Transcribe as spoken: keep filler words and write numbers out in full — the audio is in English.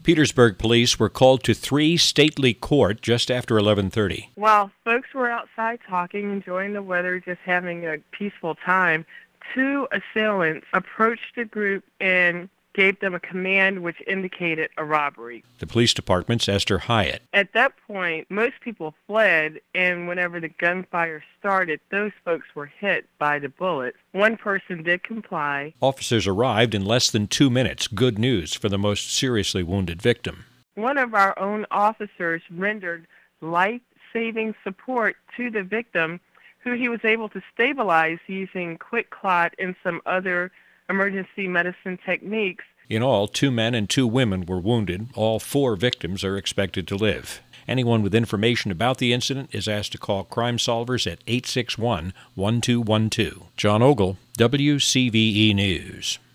Petersburg police were called to Three Stately Court just after eleven thirty. While folks were outside talking, enjoying the weather, just having a peaceful time, two assailants approached the group and gave them a command which indicated a robbery. The police department's Esther Hyatt. At that point, most people fled, and whenever the gunfire started, those folks were hit by the bullets. One person did comply. Officers arrived in less than two minutes. Good news for the most seriously wounded victim. One of our own officers rendered life-saving support to the victim, who he was able to stabilize using quick clot and some other emergency medicine techniques. In all, two men and two women were wounded. All four victims are expected to live. Anyone with information about the incident is asked to call Crime Solvers at eight six one, one two one two. John Ogle, W C V E News.